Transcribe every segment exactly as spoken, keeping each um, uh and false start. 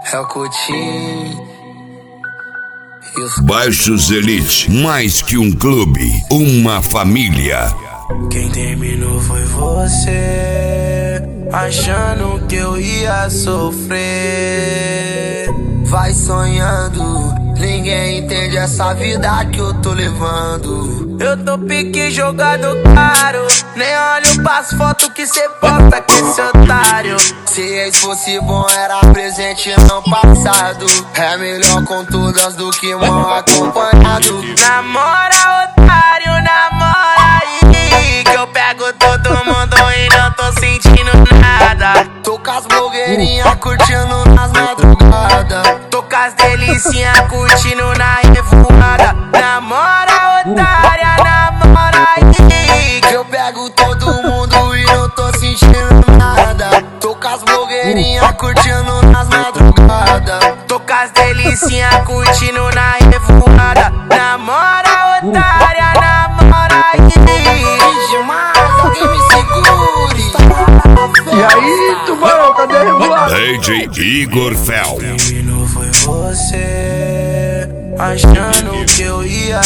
É o Coutinho. Baixos Elite, mais que um clube, uma família. Quem terminou foi você, achando que eu ia sofrer. Vai sonhando, ninguém entende essa vida que eu tô levando. Eu tô pique jogado caro, nem olho pras fotos que cê posta com esse otário. Se ex fosse bom era presente não passado. É melhor com todas do que mal acompanhado. Namora otário, namora aí, que eu pego todo mundo e não tô sentindo nada. Tô com as blogueirinhas curtindo nas madrugadas. Tô com as delicinhas curtindo na revoada. Namora otária, namora aí, que eu pego todo mundo e não tô sentindo nada. Tô com as blogueirinhas curtindo nas madrugadas. Tô com as delicinhas curtindo na revoada. Namora otária, namora aí. Demais, alguém me segure. E aí, tubarão, cadê a revoada? D J Igor Fel. Terminou foi você, achando que eu ia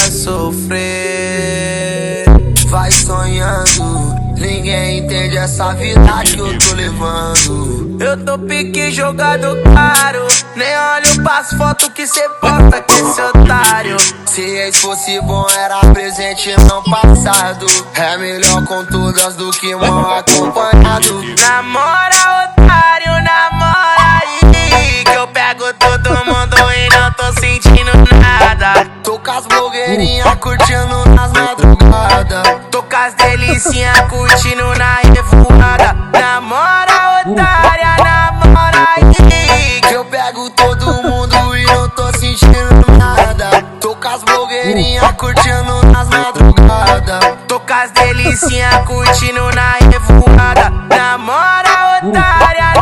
sofrer. Vai sonhando, ninguém entende essa vida que eu tô levando. Eu tô pique jogado caro, nem olho pras fotos que cê posta com esse otário. Se ex fosse bom era presente não passado. É melhor com todas do que mal acompanhado. Namora otário, namora aí, que eu pego todo mundo e não tô sentindo nada. Tô com as blogueirinhas curtindo nas madrugadas. Tô com as delicinhas curtindo na revoada. Namora otária, namora aí, que eu pego todo mundo e não tô sentindo nada. Tô com as blogueirinhas curtindo nas madrugadas. Tô com as delicinhas curtindo na revoada. Namora otária,